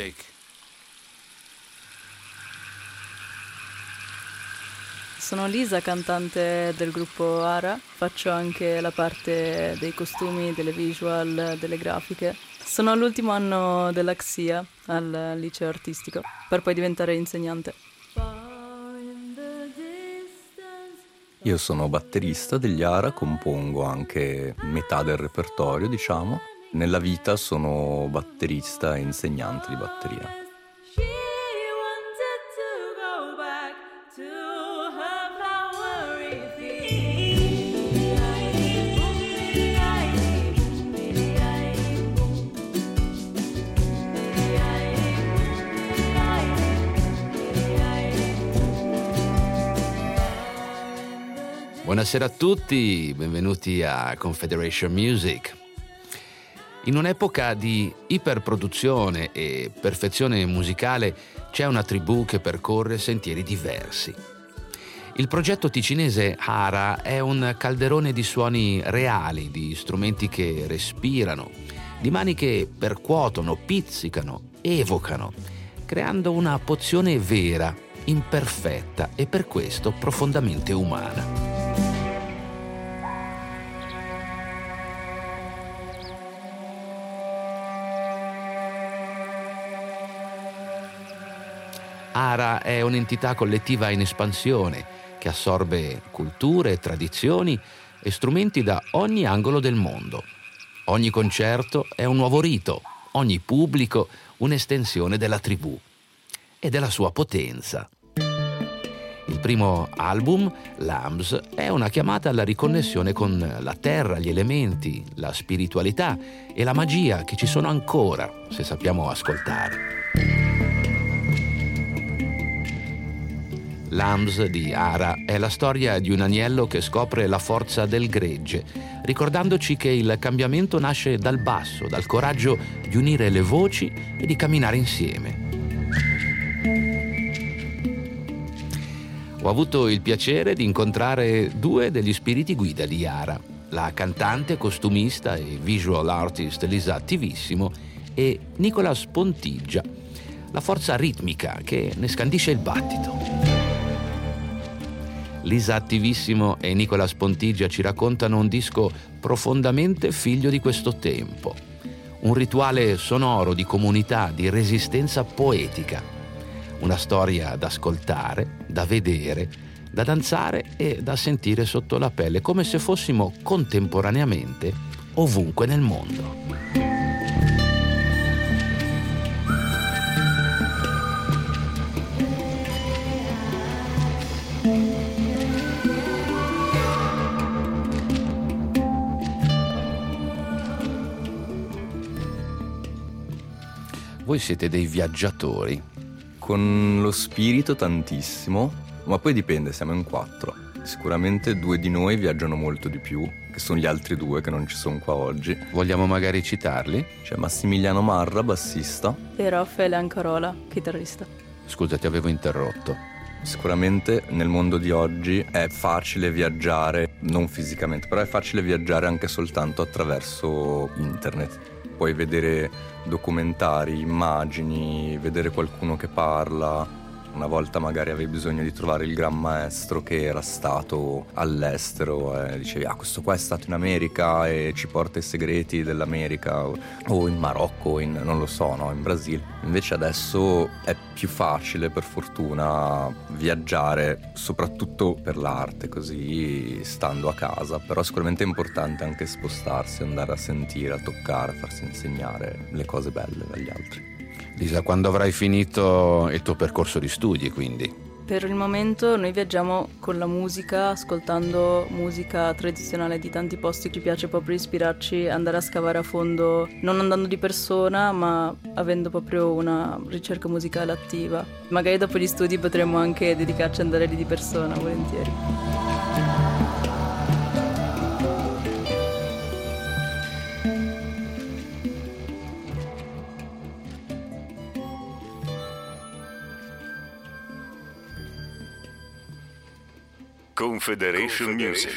Music. Sono Lisa, cantante del gruppo ARA, faccio anche la parte dei costumi, delle visual, delle grafiche. Sono all'ultimo anno della XIA al liceo artistico per poi diventare insegnante. Io sono batterista degli ARA, compongo anche metà del repertorio, diciamo. Nella vita sono batterista e insegnante di batteria. Buonasera a tutti, benvenuti a Confederation Music. In un'epoca di iperproduzione e perfezione musicale c'è una tribù che percorre sentieri diversi. Il progetto ticinese ARA è un calderone di suoni reali, di strumenti che respirano, di mani che percuotono, pizzicano, evocano, creando una pozione vera, imperfetta e per questo profondamente umana. ARA è un'entità collettiva in espansione che assorbe culture, tradizioni e strumenti da ogni angolo del mondo. Ogni concerto è un nuovo rito, ogni pubblico un'estensione della tribù e della sua potenza. Il primo album, Lambs, è una chiamata alla riconnessione con la terra, gli elementi, la spiritualità e la magia che ci sono ancora se sappiamo ascoltare. Lambs di ARA è la storia di un agnello che scopre la forza del gregge, ricordandoci che il cambiamento nasce dal basso, dal coraggio di unire le voci e di camminare insieme. Ho avuto il piacere di incontrare due degli spiriti guida di ARA, la cantante, costumista e visual artist Lisa Attivissimo e Nicolas Pontiggia, la forza ritmica che ne scandisce il battito. Lisa Attivissimo e Nicolas Pontiggia ci raccontano un disco profondamente figlio di questo tempo, un rituale sonoro di comunità, di resistenza poetica, una storia da ascoltare, da vedere, da danzare e da sentire sotto la pelle, come se fossimo contemporaneamente ovunque nel mondo. Voi siete dei viaggiatori. Con lo spirito tantissimo, ma poi dipende, siamo in 4. Sicuramente 2 di noi viaggiano molto di più, che sono gli altri 2 che non ci sono qua oggi. Vogliamo magari citarli? C'è Massimiliano Marra, bassista. E Raffaele Ancarola, chitarrista. Scusa, ti avevo interrotto. Sicuramente nel mondo di oggi è facile viaggiare, non fisicamente, però è facile viaggiare anche soltanto attraverso internet. Puoi vedere documentari, immagini, vedere qualcuno che parla. Una volta magari avevi bisogno di trovare il gran maestro che era stato all'estero e dicevi questo qua è stato in America e ci porta i segreti dell'America, o in Marocco, non lo so, no, in Brasile. Invece adesso è più facile, per fortuna, viaggiare, soprattutto per l'arte, così stando a casa. Però sicuramente è importante anche spostarsi, andare a sentire, a toccare, a farsi insegnare le cose belle dagli altri. Lisa, quando avrai finito il tuo percorso di studi, quindi? Per il momento noi viaggiamo con la musica, ascoltando musica tradizionale di tanti posti. Ci piace proprio ispirarci, andare a scavare a fondo, non andando di persona, ma avendo proprio una ricerca musicale attiva. Magari dopo gli studi potremmo anche dedicarci ad andare lì di persona, volentieri. Confederation Music.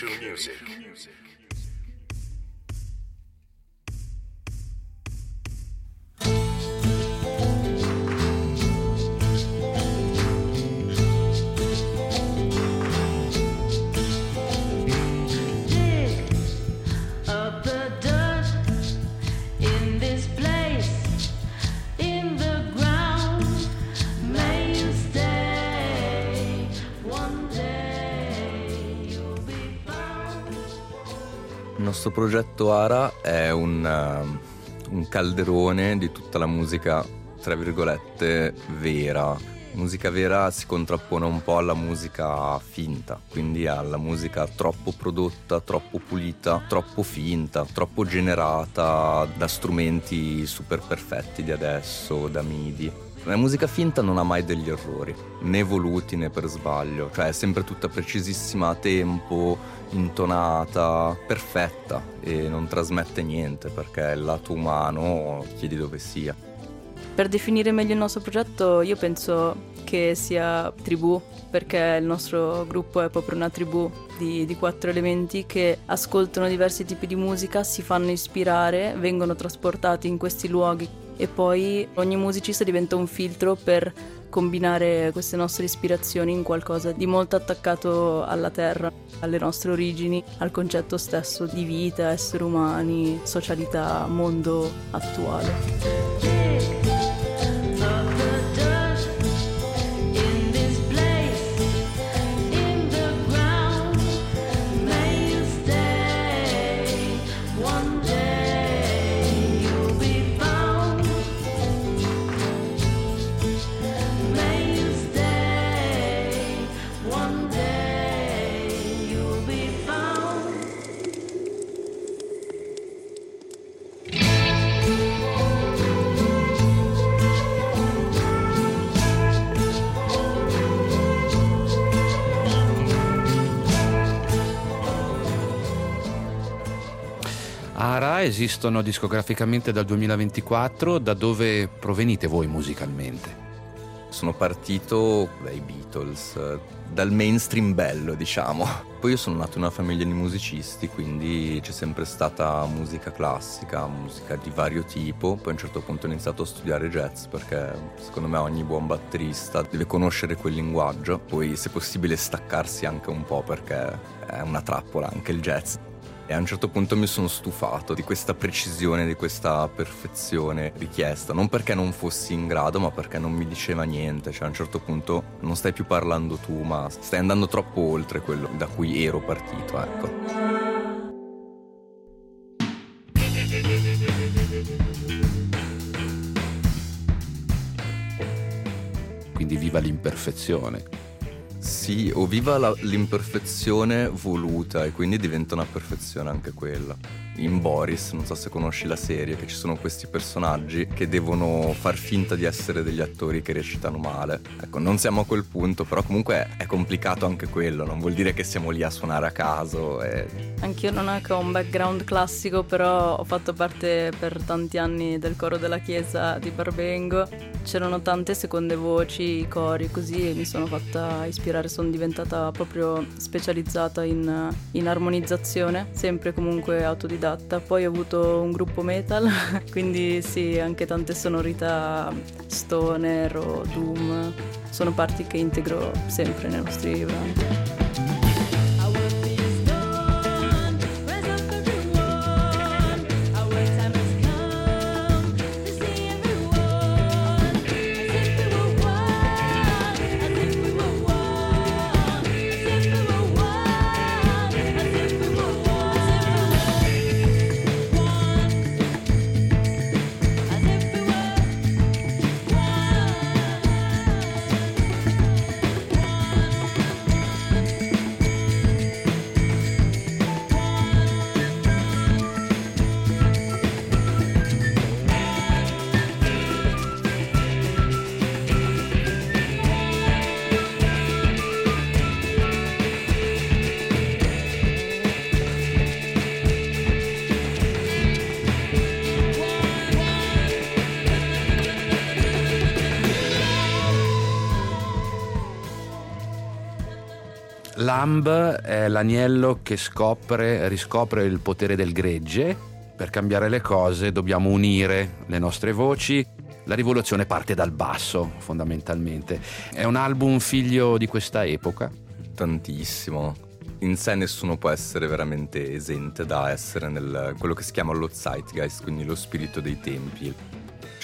nostro progetto ARA è un calderone di tutta la musica, tra virgolette, vera. Musica vera si contrappone un po' alla musica finta, quindi alla musica troppo prodotta, troppo pulita, troppo finta, troppo generata da strumenti super perfetti di adesso, da MIDI. La musica finta non ha mai degli errori, né voluti né per sbaglio, cioè è sempre tutta precisissima a tempo, intonata, perfetta e non trasmette niente perché il lato umano chiedi dove sia. Per definire meglio il nostro progetto io penso che sia tribù, perché il nostro gruppo è proprio una tribù di 4 elementi che ascoltano diversi tipi di musica, si fanno ispirare, vengono trasportati in questi luoghi e poi ogni musicista diventa un filtro per combinare queste nostre ispirazioni in qualcosa di molto attaccato alla terra, alle nostre origini, al concetto stesso di vita, esseri umani, socialità, mondo attuale. ARA esistono discograficamente dal 2024, da dove provenite voi musicalmente? Sono partito dai Beatles, dal mainstream bello, diciamo. Poi io sono nato in una famiglia di musicisti, quindi c'è sempre stata musica classica, musica di vario tipo. Poi a un certo punto ho iniziato a studiare jazz perché secondo me ogni buon batterista deve conoscere quel linguaggio. Poi se possibile staccarsi anche un po' perché è una trappola anche il jazz. E a un certo punto mi sono stufato di questa precisione, di questa perfezione richiesta. Non perché non fossi in grado, ma perché non mi diceva niente. Cioè a un certo punto non stai più parlando tu, ma stai andando troppo oltre quello da cui ero partito, ecco. Quindi viva l'imperfezione. Sì, o viva l'imperfezione voluta e quindi diventa una perfezione anche quella. In Boris, non so se conosci la serie, che ci sono questi personaggi che devono far finta di essere degli attori che recitano male. Ecco, non siamo a quel punto, però comunque è complicato anche quello, non vuol dire che siamo lì a suonare a caso. Anch'io non ho un background classico, però ho fatto parte per tanti anni del coro della chiesa di Barbengo. C'erano tante seconde voci, cori, così, e mi sono fatta ispirare, sono diventata proprio specializzata in armonizzazione, sempre comunque autodidatta. Poi ho avuto un gruppo metal, quindi sì, anche tante sonorità stoner o doom sono parti che integro sempre nei nostri brani. L'Amb è l'agnello che riscopre il potere del gregge. Per cambiare le cose dobbiamo unire le nostre voci. La rivoluzione parte dal basso, fondamentalmente. È un album figlio di questa epoca? Tantissimo. In sé nessuno può essere veramente esente da essere nel quello che si chiama lo zeitgeist, quindi lo spirito dei tempi.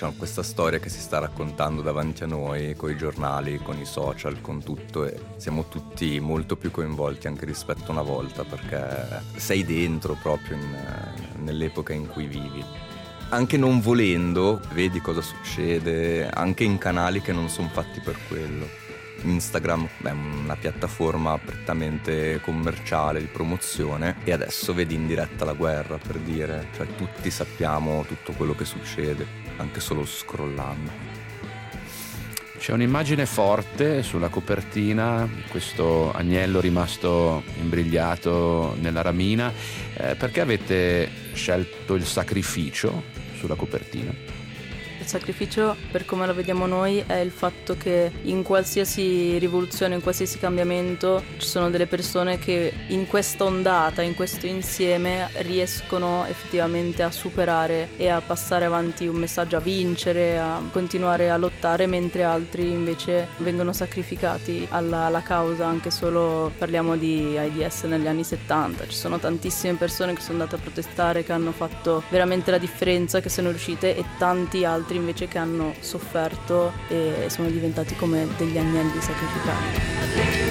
c'è questa storia che si sta raccontando davanti a noi, con i giornali, con i social, con tutto, e siamo tutti molto più coinvolti anche rispetto a una volta, perché sei dentro proprio nell'epoca in cui vivi. Anche non volendo, vedi cosa succede, anche in canali che non sono fatti per quello. Instagram è una piattaforma prettamente commerciale, di promozione, e adesso vedi in diretta la guerra, per dire. Cioè tutti sappiamo tutto quello che succede, anche solo scrollando. C'è un'immagine forte sulla copertina, questo agnello rimasto imbrigliato nella ramina. Perché avete scelto il sacrificio sulla copertina? Il sacrificio, per come lo vediamo noi, è il fatto che in qualsiasi rivoluzione, in qualsiasi cambiamento, ci sono delle persone che in questa ondata, in questo insieme, riescono effettivamente a superare e a passare avanti un messaggio, a vincere, a continuare a lottare, mentre altri invece vengono sacrificati alla causa. Anche solo parliamo di AIDS negli anni 70, ci sono tantissime persone che sono andate a protestare, che hanno fatto veramente la differenza, che sono riuscite, e tanti altri invece che hanno sofferto e sono diventati come degli agnelli sacrificati.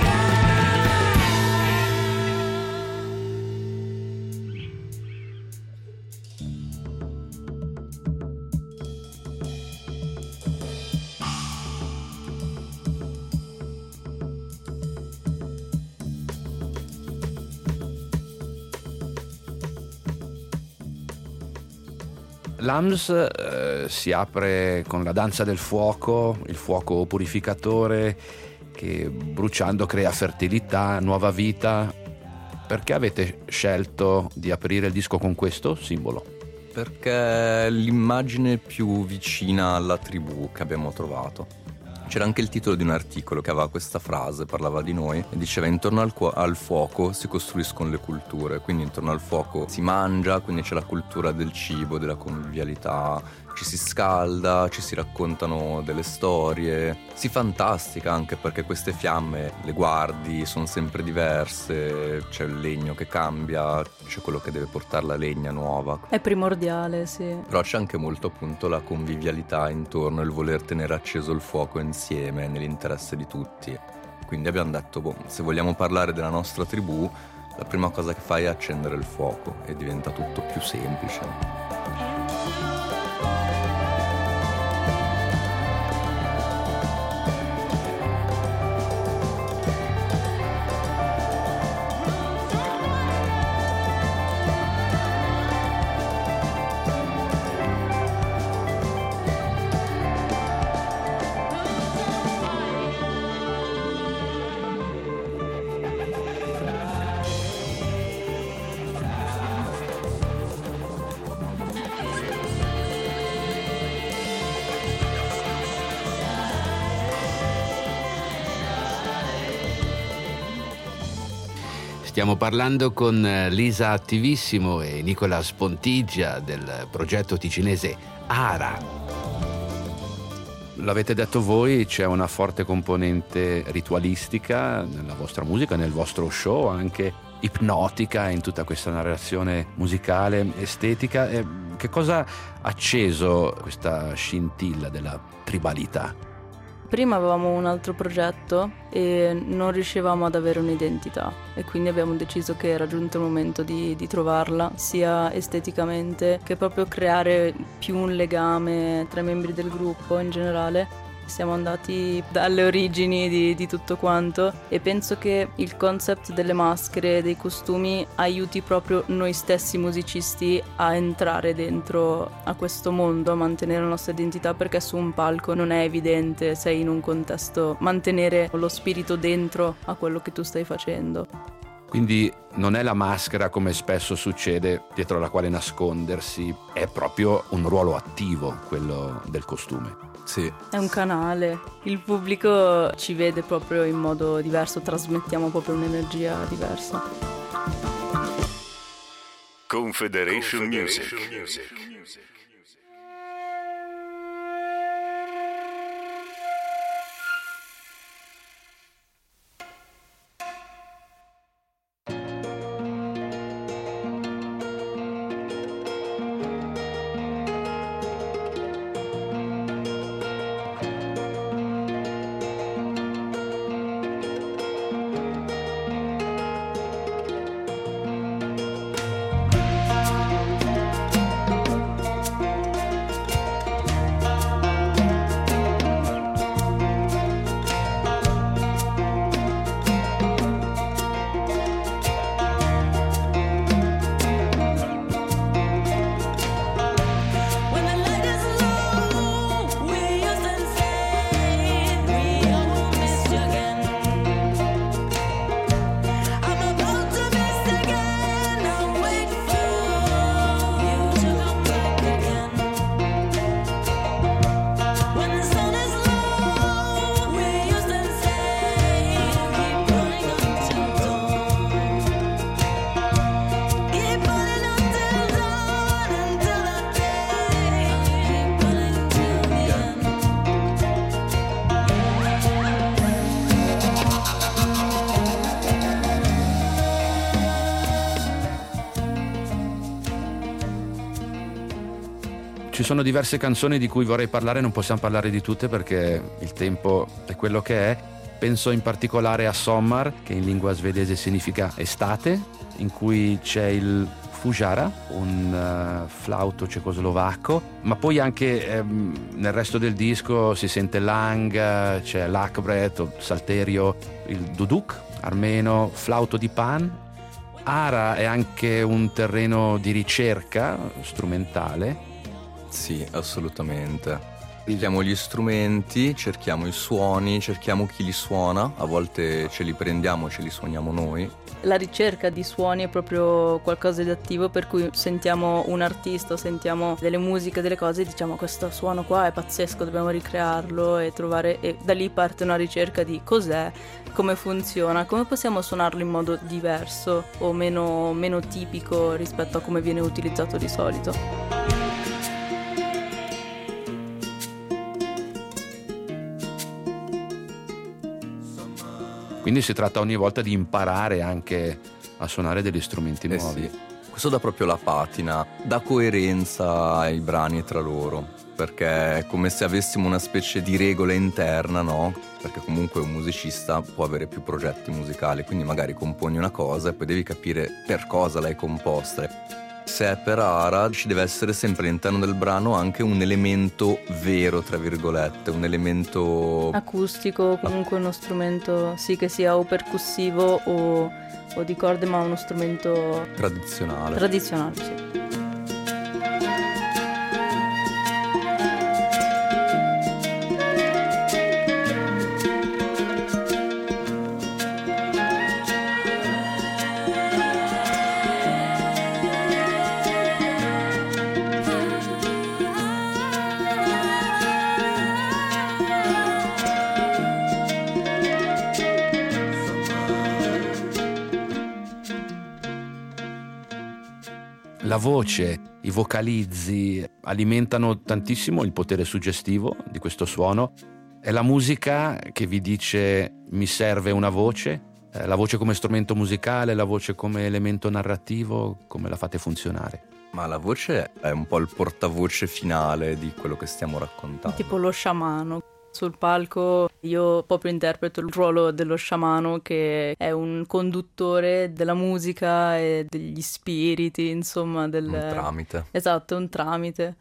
L'AMS si apre con la danza del fuoco, il fuoco purificatore che bruciando crea fertilità, nuova vita. Perché avete scelto di aprire il disco con questo simbolo? Perché è l'immagine più vicina alla tribù che abbiamo trovato. C'era anche il titolo di un articolo che aveva questa frase, parlava di noi e diceva: intorno al fuoco si costruiscono le culture, quindi intorno al fuoco si mangia, quindi c'è la cultura del cibo, della convivialità, ci si scalda, ci si raccontano delle storie, si fantastica anche perché queste fiamme le guardi, sono sempre diverse, c'è il legno che cambia, c'è quello che deve portare la legna nuova. È primordiale, sì. Però c'è anche molto appunto la convivialità intorno, il voler tenere acceso il fuoco insieme nell'interesse di tutti. Quindi abbiamo detto, se vogliamo parlare della nostra tribù, la prima cosa che fai è accendere il fuoco e diventa tutto più semplice. Stiamo parlando con Lisa Attivissimo e Nicola Spontigia del progetto ticinese ARA. L'avete detto voi, c'è una forte componente ritualistica nella vostra musica, nel vostro show, anche ipnotica in tutta questa narrazione musicale, estetica. Che cosa ha acceso questa scintilla della tribalità? Prima avevamo un altro progetto e non riuscivamo ad avere un'identità e quindi abbiamo deciso che era giunto il momento di trovarla, sia esteticamente che proprio creare più un legame tra i membri del gruppo in generale. Siamo andati dalle origini di tutto quanto e penso che il concept delle maschere, dei costumi aiuti proprio noi stessi musicisti a entrare dentro a questo mondo, a mantenere la nostra identità, perché su un palco non è evidente, sei in un contesto, mantenere lo spirito dentro a quello che tu stai facendo. Quindi non è la maschera come spesso succede dietro la quale nascondersi, è proprio un ruolo attivo quello del costume. Sì. È un canale, il pubblico ci vede proprio in modo diverso, trasmettiamo proprio un'energia diversa. Confederation Music. Ci sono diverse canzoni di cui vorrei parlare, non possiamo parlare di tutte perché il tempo è quello che è. Penso in particolare a Sommar, che in lingua svedese significa estate, in cui c'è il Fujara, un flauto cecoslovacco, ma poi anche nel resto del disco si sente Lang, c'è l'Akbret, o Salterio, il Duduk armeno, flauto di Pan. Ara è anche un terreno di ricerca strumentale. Sì, assolutamente. Cerchiamo gli strumenti, cerchiamo i suoni, cerchiamo chi li suona, a volte ce li prendiamo, ce li suoniamo noi. La ricerca di suoni è proprio qualcosa di attivo, per cui sentiamo un artista, sentiamo delle musiche, delle cose e diciamo questo suono qua è pazzesco, dobbiamo ricrearlo e trovare, e da lì parte una ricerca di cos'è, come funziona, come possiamo suonarlo in modo diverso o meno tipico rispetto a come viene utilizzato di solito. Quindi si tratta ogni volta di imparare anche a suonare degli strumenti nuovi. Sì. Questo dà proprio la patina, dà coerenza ai brani tra loro, perché è come se avessimo una specie di regola interna, no? Perché comunque un musicista può avere più progetti musicali, quindi magari componi una cosa e poi devi capire per cosa l'hai composta. Se è per Ara ci deve essere sempre all'interno del brano anche un elemento vero, tra virgolette, un elemento acustico, comunque uno strumento sì che sia o percussivo o di corde, ma uno strumento tradizionale, sì. La voce, i vocalizzi alimentano tantissimo il potere suggestivo di questo suono. È la musica che vi dice mi serve una voce, la voce come strumento musicale, la voce come elemento narrativo, come la fate funzionare? Ma la voce è un po' il portavoce finale di quello che stiamo raccontando. Tipo lo sciamano. Sul palco io proprio interpreto il ruolo dello sciamano, che è un conduttore della musica e degli spiriti, insomma. Un tramite. Esatto, un tramite.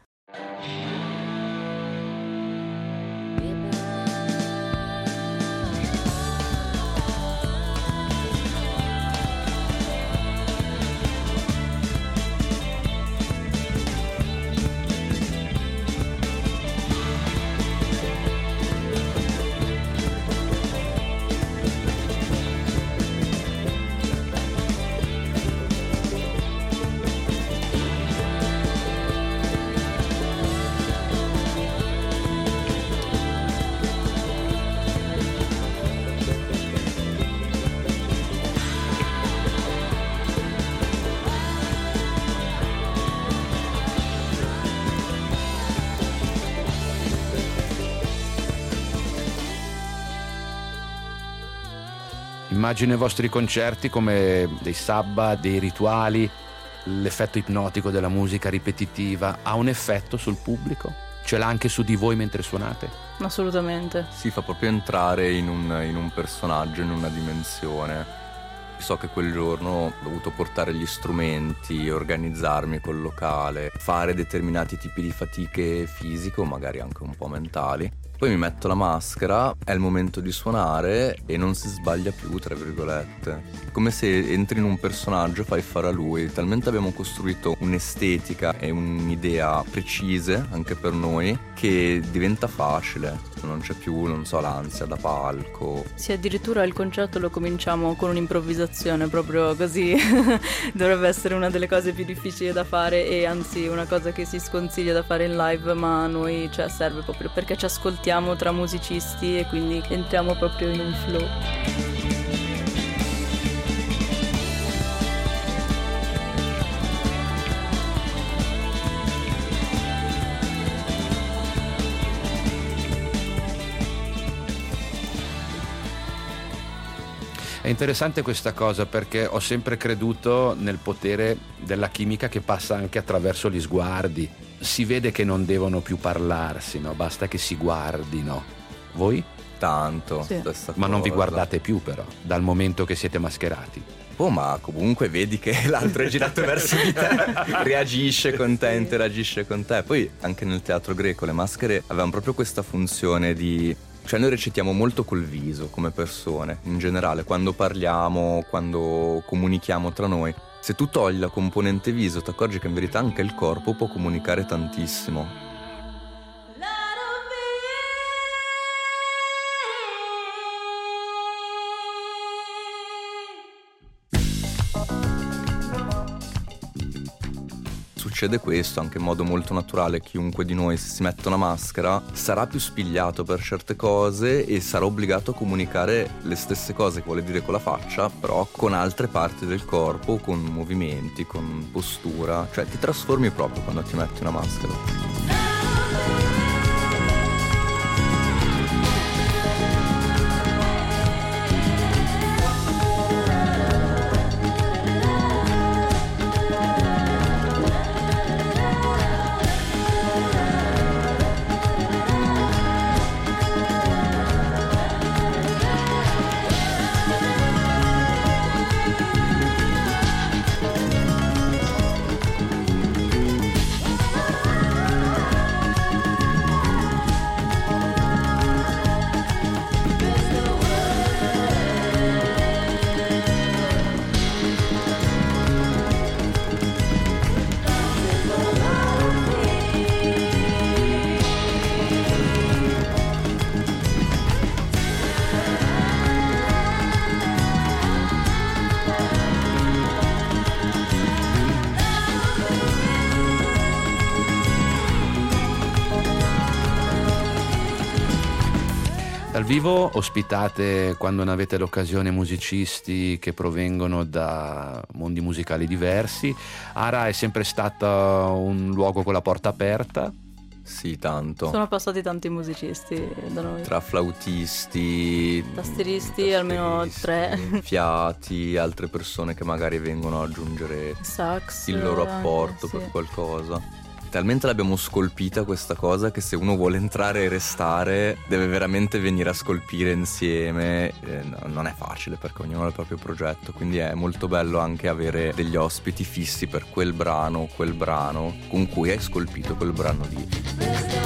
Immagino i vostri concerti come dei sabba, dei rituali. L'effetto ipnotico della musica ripetitiva ha un effetto sul pubblico? Ce l'ha anche su di voi mentre suonate? Assolutamente. Si fa proprio entrare in un personaggio, in una dimensione. So che quel giorno ho dovuto portare gli strumenti, organizzarmi col locale, fare determinati tipi di fatiche fisiche o magari anche un po' mentali. Poi mi metto la maschera, è il momento di suonare e non si sbaglia più, tra virgolette. Come se entri in un personaggio e fai fare a lui. Talmente abbiamo costruito un'estetica e un'idea precise anche per noi che diventa facile. Non c'è più, non so, l'ansia da palco. Sì, addirittura il concerto lo cominciamo con un'improvvisazione, proprio così. Dovrebbe essere una delle cose più difficili da fare e anzi una cosa che si sconsiglia da fare in live, ma a noi serve proprio perché ci ascoltiamo tra musicisti e quindi entriamo proprio in un flow. È interessante questa cosa perché ho sempre creduto nel potere della chimica che passa anche attraverso gli sguardi. Si vede che non devono più parlarsi, no? Basta che si guardino. Voi? Tanto, Sì. stessa Ma non vi cosa. guardate più però, dal momento che siete mascherati. Oh, ma comunque vedi che l'altro è girato verso di te, reagisce con te, interagisce con te. Poi anche nel teatro greco le maschere avevano proprio questa funzione di... Cioè noi recitiamo molto col viso come persone, in generale, quando parliamo, quando comunichiamo tra noi. Se tu togli la componente viso ti accorgi che in verità anche il corpo può comunicare tantissimo. Succede questo anche in modo molto naturale. Chiunque di noi, se si mette una maschera, sarà più spigliato per certe cose e sarà obbligato a comunicare le stesse cose che vuole dire con la faccia, però con altre parti del corpo, con movimenti, con postura. Cioè ti trasformi proprio quando ti metti una maschera. Dal vivo ospitate, quando ne avete l'occasione, musicisti che provengono da mondi musicali diversi. Ara è sempre stata un luogo con la porta aperta. Sì, tanto. Sono passati tanti musicisti da noi. Tra flautisti, Tastieristi, almeno 3. fiati, altre persone che magari vengono ad aggiungere Sax. il loro apporto sì. per qualcosa. Talmente l'abbiamo scolpita questa cosa che se uno vuole entrare e restare deve veramente venire a scolpire insieme. Non è facile perché ognuno ha il proprio progetto, quindi è molto bello anche avere degli ospiti fissi per quel brano con cui hai scolpito quel brano lì.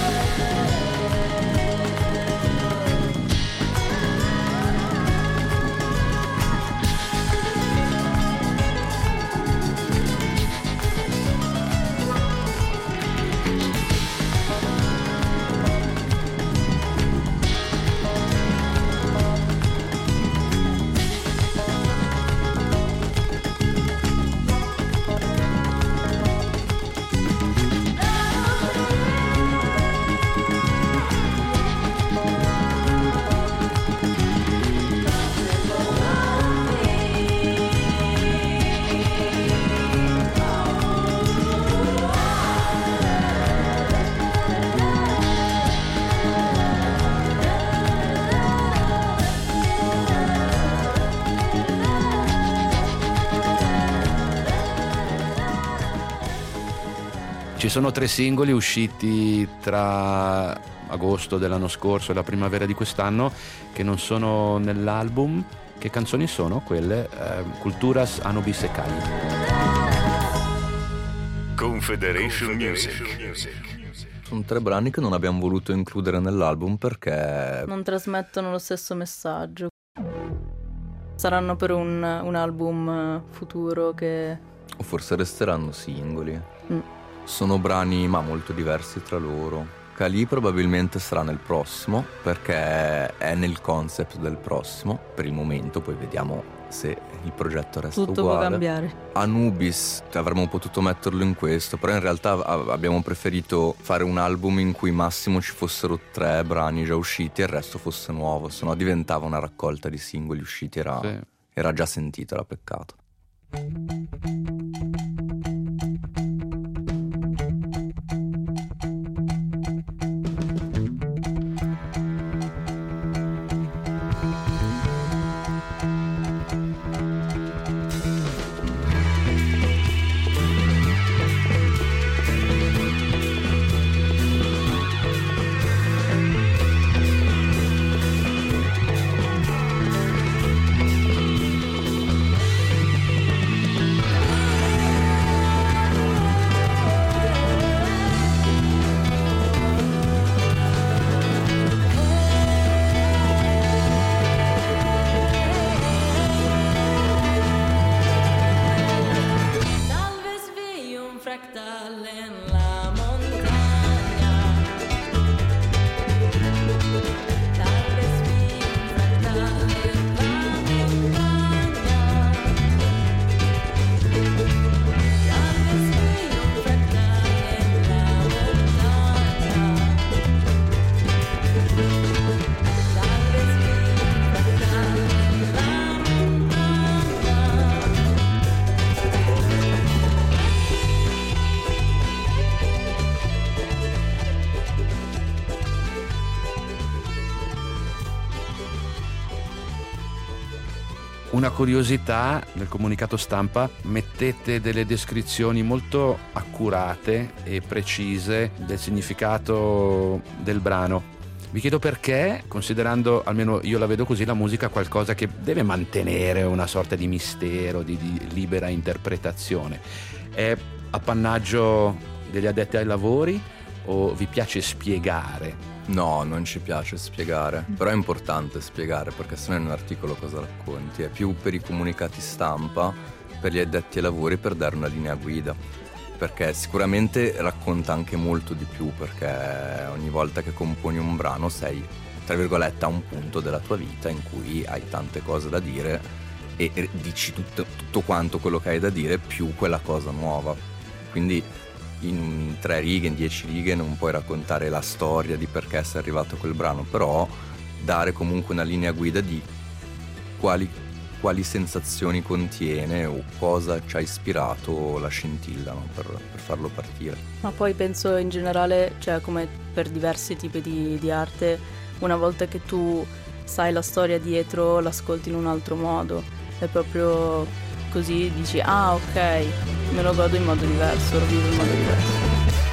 Ci sono 3 singoli usciti tra agosto dell'anno scorso e la primavera di quest'anno che non sono nell'album. Che canzoni sono quelle? Culturas, Anubis e Kali. Confederation Music. Sono 3 brani che non abbiamo voluto includere nell'album perché Non trasmettono lo stesso messaggio. Saranno per un album futuro che... o forse resteranno singoli. Sono brani ma molto diversi tra loro. Kali probabilmente sarà nel prossimo perché è nel concept del prossimo per il momento, poi vediamo se il progetto resta Tutto uguale. può cambiare. Anubis avremmo potuto metterlo in questo, però in realtà abbiamo preferito fare un album in cui massimo ci fossero 3 brani già usciti e il resto fosse nuovo, sennò diventava una raccolta di singoli usciti, era già sentito, era peccato. Una curiosità, nel comunicato stampa mettete delle descrizioni molto accurate e precise del significato del brano. Vi chiedo perché, considerando, almeno io la vedo così, la musica qualcosa che deve mantenere una sorta di mistero, di libera interpretazione. È appannaggio degli addetti ai lavori o vi piace spiegare? No, non ci piace spiegare, però è importante spiegare, perché se no in un articolo cosa racconti? È più per i comunicati stampa, per gli addetti ai lavori, per dare una linea guida, perché sicuramente racconta anche molto di più, perché ogni volta che componi un brano sei, tra virgolette, a un punto della tua vita in cui hai tante cose da dire e dici tutto quanto quello che hai da dire più quella cosa nuova. Quindi in 3 righe, in 10 righe non puoi raccontare la storia di perché sei arrivato a quel brano, però dare comunque una linea guida di quali sensazioni contiene o cosa ci ha ispirato la scintilla, no? per farlo partire. Ma poi penso in generale, cioè come per diversi tipi di arte, una volta che tu sai la storia dietro, l'ascolti in un altro modo. È proprio così, dici ah ok, me lo godo in modo diverso, lo vivo in modo diverso.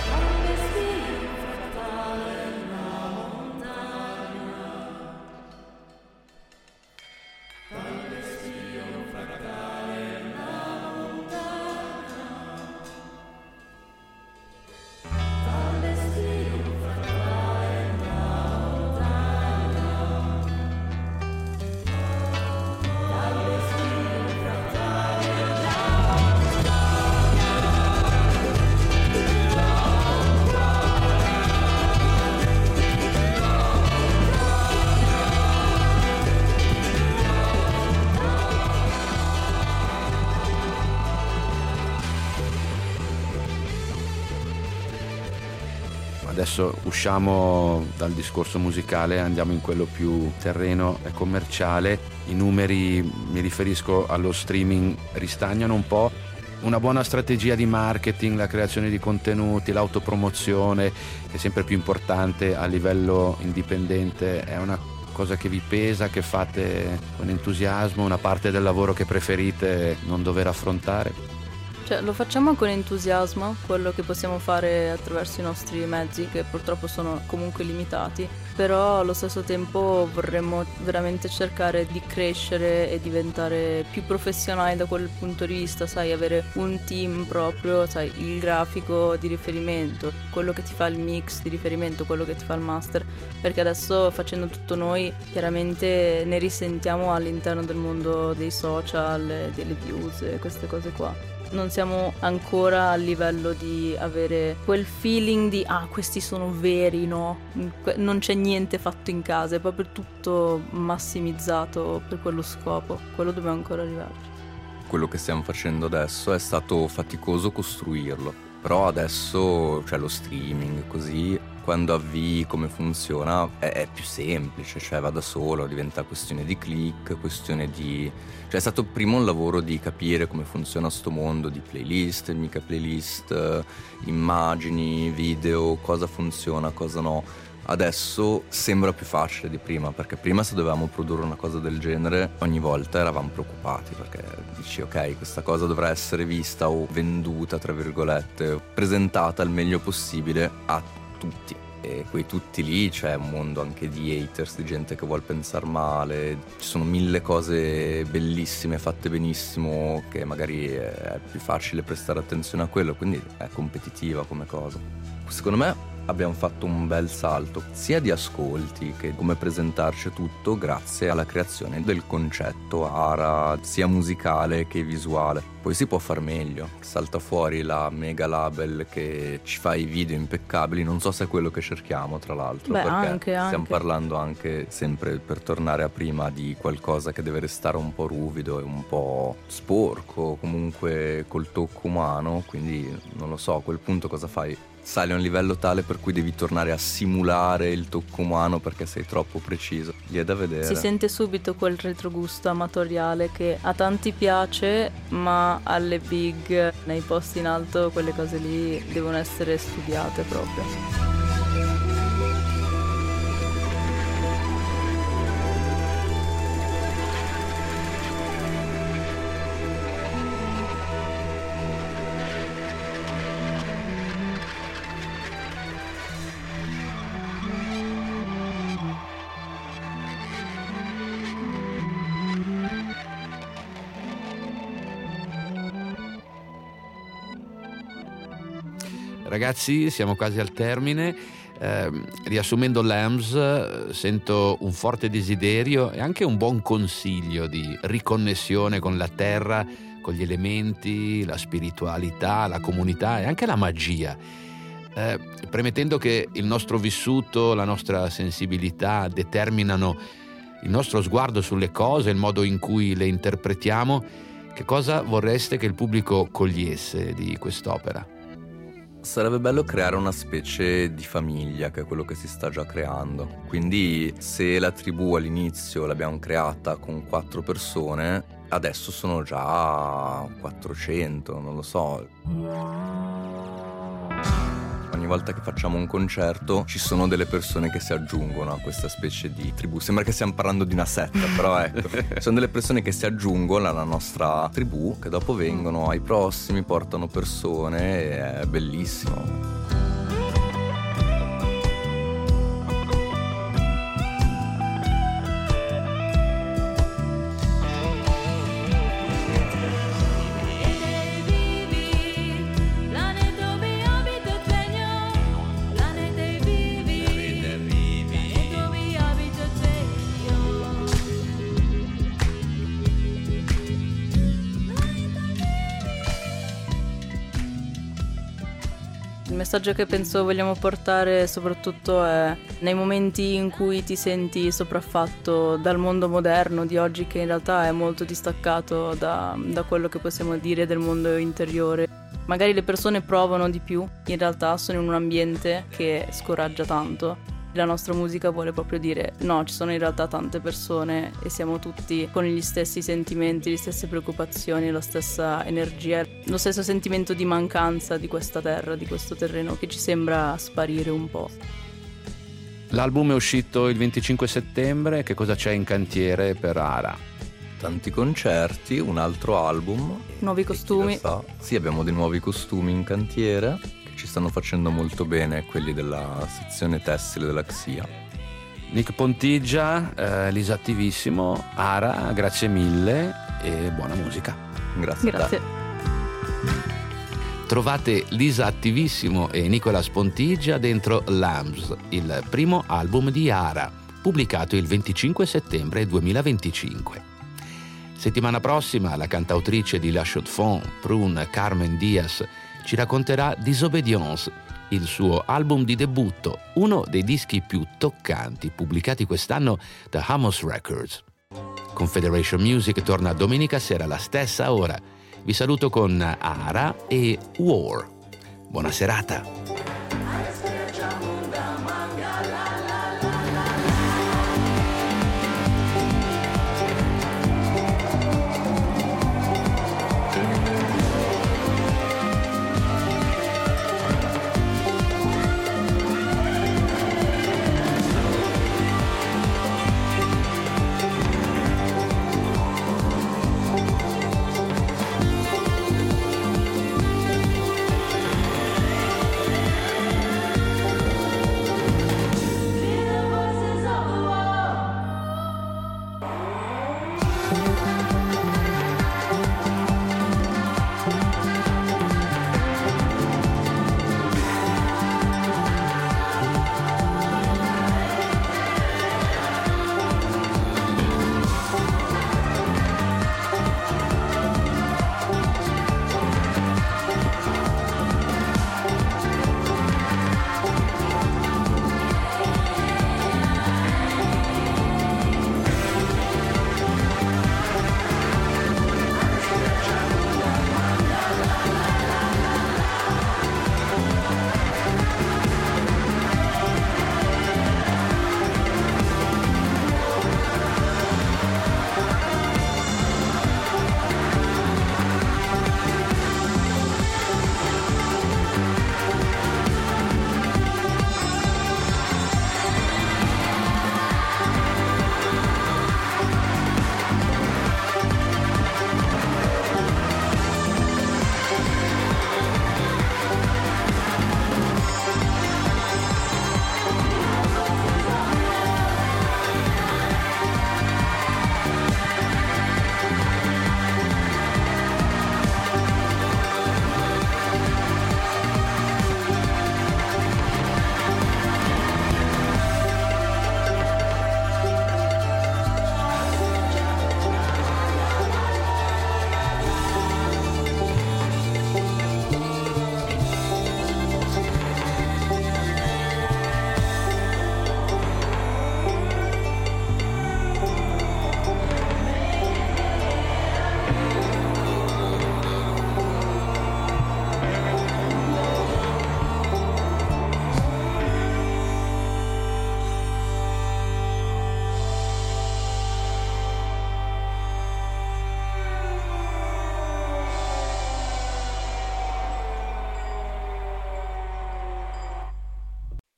Adesso usciamo dal discorso musicale, andiamo in quello più terreno e commerciale. I numeri, mi riferisco allo streaming, ristagnano un po'. Una buona strategia di marketing, la creazione di contenuti, l'autopromozione, che è sempre più importante a livello indipendente, è una cosa che vi pesa, che fate con entusiasmo, una parte del lavoro che preferite non dover affrontare? Cioè, lo facciamo con entusiasmo, quello che possiamo fare attraverso i nostri mezzi, che purtroppo sono comunque limitati, però allo stesso tempo vorremmo veramente cercare di crescere e diventare più professionali da quel punto di vista, sai, avere un team proprio, sai, il grafico di riferimento, quello che ti fa il mix di riferimento, quello che ti fa il master, perché adesso facendo tutto noi chiaramente ne risentiamo all'interno del mondo dei social, delle views e queste cose qua. Non siamo ancora a livello di avere quel feeling di questi sono veri, no? Non c'è niente fatto in casa, è proprio tutto massimizzato per quello scopo. Quello dobbiamo ancora arrivarci. Quello che stiamo facendo adesso è stato faticoso costruirlo, però adesso c'è lo streaming, così quando avvii come funziona è più semplice, cioè va da solo, diventa questione di click, questione di... Cioè è stato prima un lavoro di capire come funziona sto mondo di playlist, mica playlist, immagini, video, cosa funziona, cosa no. Adesso sembra più facile di prima, perché prima se dovevamo produrre una cosa del genere ogni volta eravamo preoccupati, perché dici ok, questa cosa dovrà essere vista o venduta, tra virgolette, presentata al meglio possibile a tutti. E quei tutti lì c'è un mondo anche di haters, di gente che vuol pensare male, ci sono 1000 cose bellissime fatte benissimo che magari è più facile prestare attenzione a quello, quindi è competitiva come cosa. Secondo me abbiamo fatto un bel salto sia di ascolti che come presentarci tutto grazie alla creazione del concetto ARA, sia musicale che visuale. Poi si può far meglio, salta fuori la mega label che ci fa i video impeccabili, non so se è quello che cerchiamo tra l'altro. Beh, perché anche. Stiamo parlando anche sempre, per tornare a prima, di qualcosa che deve restare un po' ruvido e un po' sporco, comunque col tocco umano, quindi non lo so, a quel punto cosa fai? Sali a un livello tale per cui devi tornare a simulare il tocco umano perché sei troppo preciso. Lì è da vedere. Si sente subito quel retrogusto amatoriale che a tanti piace, ma alle big, nei posti in alto, quelle cose lì devono essere studiate proprio. Ragazzi, siamo quasi al termine. Riassumendo Lambs, sento un forte desiderio e anche un buon consiglio di riconnessione con la terra, con gli elementi, la spiritualità, la comunità e anche la magia. Premettendo che il nostro vissuto, la nostra sensibilità determinano il nostro sguardo sulle cose, il modo in cui le interpretiamo, che cosa vorreste che il pubblico cogliesse di quest'opera? Sarebbe bello creare una specie di famiglia, che è quello che si sta già creando. Quindi se la tribù all'inizio l'abbiamo creata con 4 persone, adesso sono già 400, non lo so. Ogni volta che facciamo un concerto ci sono delle persone che si aggiungono a questa specie di tribù. Sembra che stiamo parlando di una setta, però ecco, sono delle persone che si aggiungono alla nostra tribù, che dopo vengono ai prossimi, portano persone, e è bellissimo. Il messaggio che penso vogliamo portare soprattutto è nei momenti in cui ti senti sopraffatto dal mondo moderno di oggi, che in realtà è molto distaccato da quello che possiamo dire del mondo interiore. Magari le persone provano di più, in realtà sono in un ambiente che scoraggia tanto. La nostra musica vuole proprio dire no, ci sono in realtà tante persone e siamo tutti con gli stessi sentimenti, le stesse preoccupazioni, la stessa energia, lo stesso sentimento di mancanza di questa terra, di questo terreno che ci sembra sparire un po'. L'album è uscito il 25 settembre, che cosa c'è in cantiere per Ara? Tanti concerti, un altro album. Nuovi costumi. Sì, abbiamo dei nuovi costumi in cantiere. Ci stanno facendo molto bene quelli della sezione tessile della XIA. Nick Pontigia, Lisa Attivissimo, Ara, grazie mille e buona musica. Grazie. Grazie. A te. Trovate Lisa Attivissimo e Nicolas Pontigia dentro Lambs, il primo album di Ara, pubblicato il 25 settembre 2025. Settimana prossima la cantautrice di La Chaux de Fonds, Prune Carmen Diaz, ci racconterà Disobedience, il suo album di debutto, uno dei dischi più toccanti pubblicati quest'anno da Hamos Records. Confederation Music torna domenica sera alla stessa ora. Vi saluto con Ara e War. Buona serata!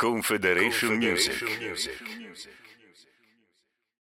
Confederation Music.